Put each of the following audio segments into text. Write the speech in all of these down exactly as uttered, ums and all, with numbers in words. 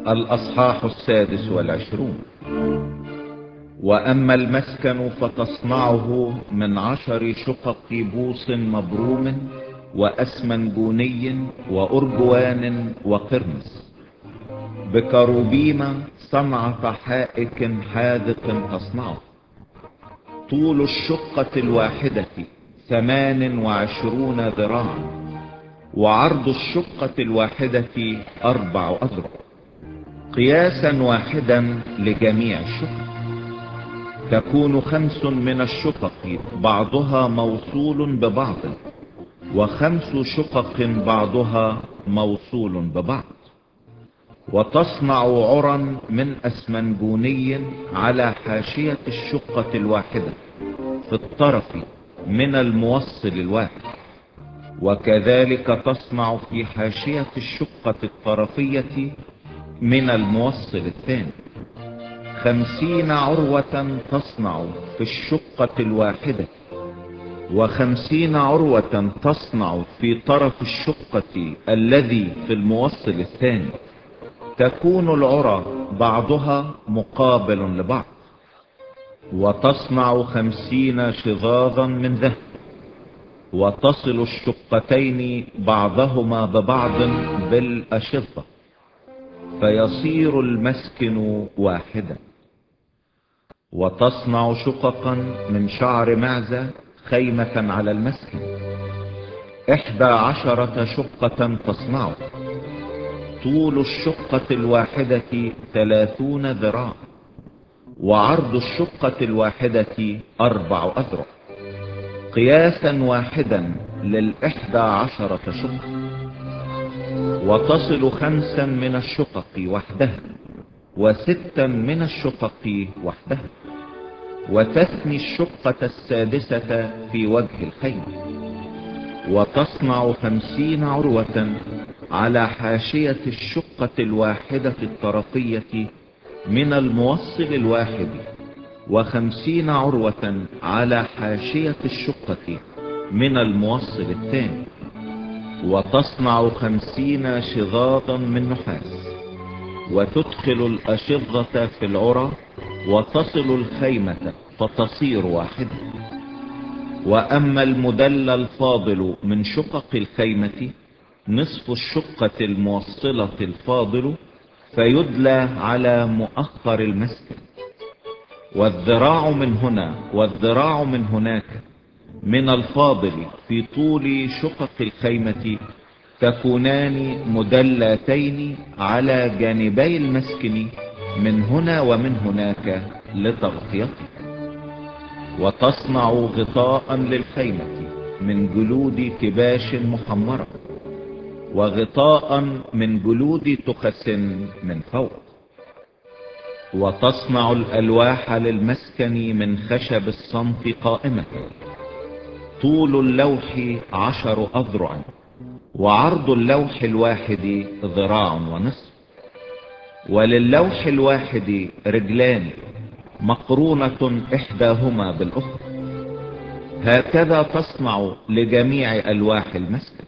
الأصحاح السادس والعشرون. وأما المسكن فتصنعه من عشر شقق بوص مبروم وأسمنجوني وأرجوان وقرمز، بكروبيم صنعة حائك حاذق تصنعه. طول الشقة الواحدة ثمان وعشرون ذراعا، وعرض الشقة الواحدة أربع أذرع، قياسا واحدا لجميع الشقق. تكون خمس من الشقق بعضها موصول ببعض، وخمس شقق بعضها موصول ببعض. وتصنع عرا من أسمنجوني على حاشية الشقة الواحدة في الطرف من الموصل الواحد، وكذلك تصنع في حاشية الشقة الطرفية من الموصل الثاني. خمسين عروة تصنع في الشقة الواحدة، وخمسين عروة تصنع في طرف الشقة الذي في الموصل الثاني. تكون العرى بعضها مقابل لبعض. وتصنع خمسين شظاظا من ذهب، وتصل الشقتين بعضهما ببعض بالأشظة، فيصير المسكن واحدا. وتصنع شققا من شعر معزة خيمة على المسكن، إحدى عشرة شقة تصنعه. طول الشقة الواحدة ثلاثون ذراع، وعرض الشقة الواحدة أربع أذرع، قياسا واحدا للإحدى عشرة شقة. وتصل خمسا من الشقق وحدها، وستا من الشقق وحدها، وتثني الشقة السادسة في وجه الخيمة. وتصنع خمسين عروة على حاشية الشقة الواحدة الطرفية من الموصل الواحد، وخمسين عروة على حاشية الشقة من الموصل الثاني. وتصنع خمسين شظاظا من نحاس، وتدخل الأشظة في العرى، وتصل الخيمة فتصير واحدة. وأما المدلى الفاضل من شقق الخيمة نصف الشقة الموصلة الفاضل، فيدلى على مؤخر المسكن. والذراع من هنا والذراع من هناك من الفاضل في طول شقق الخيمة تكونان مدلتين على جانبي المسكن من هنا ومن هناك لتغطيته. وتصنع غطاء للخيمة من جلود كباش محمرة، وغطاء من جلود تخس من فوق. وتصنع الألواح للمسكن من خشب الصمت قائمة. طول اللوح عشر أذرع، وعرض اللوح الواحد ذراع ونصف. وللوح الواحد رجلان مقرونة إحداهما بالأخرى. هكذا تصنع لجميع ألواح المسكن.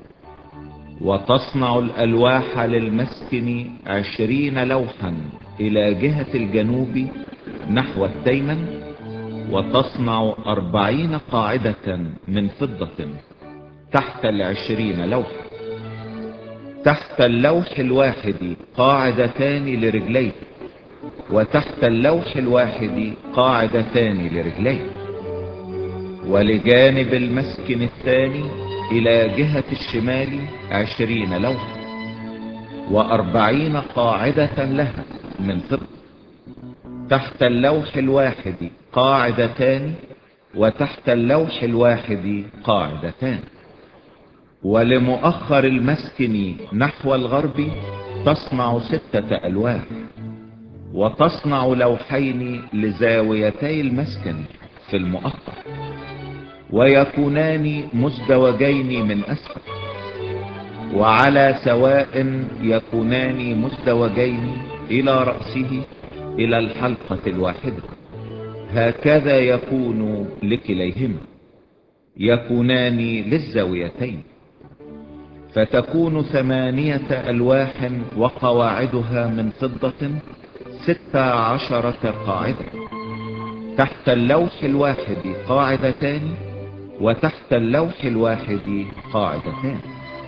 وتصنع الألواح للمسكن عشرين لوحا إلى جهة الجنوب نحو التيمن. وتصنع أربعين قاعدة من فضة تحت العشرين لوحا. تحت اللوح الواحد قاعدتان لرجليه، وتحت اللوح الواحد قاعدتان لرجليه. ولجانب المسكن الثاني إلى جهة الشمال عشرين لوحا، وأربعين قاعدة لها من فضة. تحت اللوح الواحد قاعدتان، وتحت اللوح الواحد قاعدتان. ولمؤخر المسكن نحو الغرب تصنع ستة ألواح. وتصنع لوحين لزاويتي المسكن في المؤخر، ويكونان مزدوجين من أسفل، وعلى سواء يكونان مزدوجين إلى رأسه إلى الحلقة الواحدة. هكذا يكون لكليهما، يكونان للزاويتين. فتكون ثمانية ألواح وقواعدها من فضة ست عشرة قاعدة، تحت اللوح الواحد قاعدتان، وتحت اللوح الواحد قاعدتان.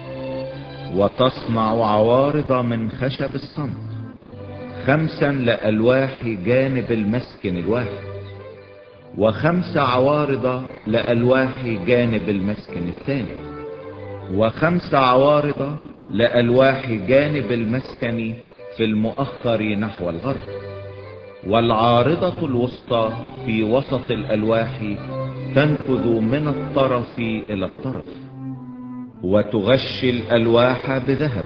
وتصنع عوارض من خشب الصمت، خمسا لألواح جانب المسكن الواحد، وخمس عوارض لألواح جانب المسكن الثاني، وخمس عوارض لألواح جانب المسكن في المؤخر نحو الغرب. والعارضة الوسطى في وسط الألواح تنفذ من الطرف إلى الطرف، وتغشي الألواح بذهب،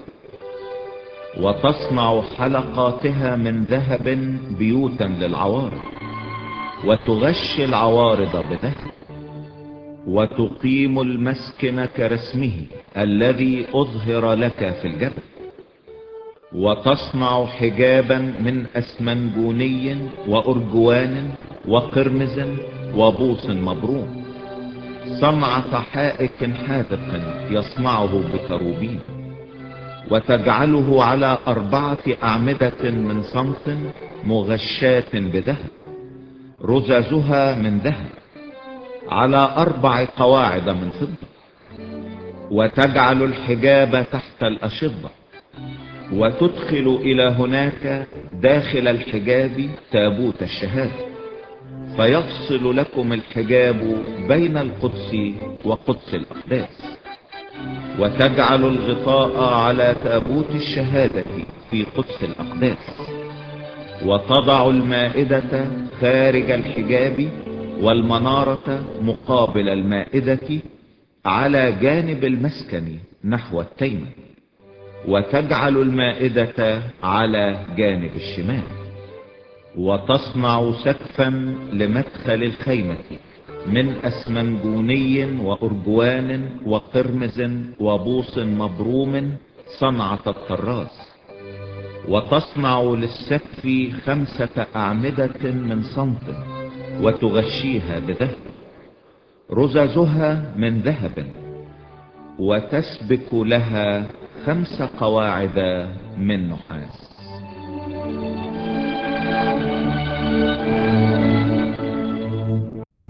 وتصنع حلقاتها من ذهب بيوتا للعوارض، وتغشي العوارض بذهب، وتقيم المسكن كرسمه الذي أظهر لك في الجبل. وتصنع حجابا من أسمنجوني وأرجوان وقرمز وبوص مبروم، صنعة حائك حاذق يصنعه بكروبين، وتجعله على أربعة أعمدة من صمت مغشاة بذهب، رزازها من ذهب، على أربع قواعد من فضة. وتجعل الحجاب تحت الأشضة، وتدخل إلى هناك داخل الحجاب تابوت الشهادة، فيفصل لكم الحجاب بين القدس وقدس الأقداس. وتجعل الغطاء على تابوت الشهادة في قدس الأقداس، وتضع المائدة خارج الحجاب، والمنارة مقابل المائدة على جانب المسكن نحو التيمم، وتجعل المائدة على جانب الشمال. وتصنع سقفا لمدخل الخيمة من أسمنجوني وأرجوان وقرمز وبوص مبروم صنعة الطراز. وتصنع للسقف خمسة أعمدة من صمت، وتغشيها بذهب، رزازها من ذهب، وتسبك لها خمس قواعد من نحاس.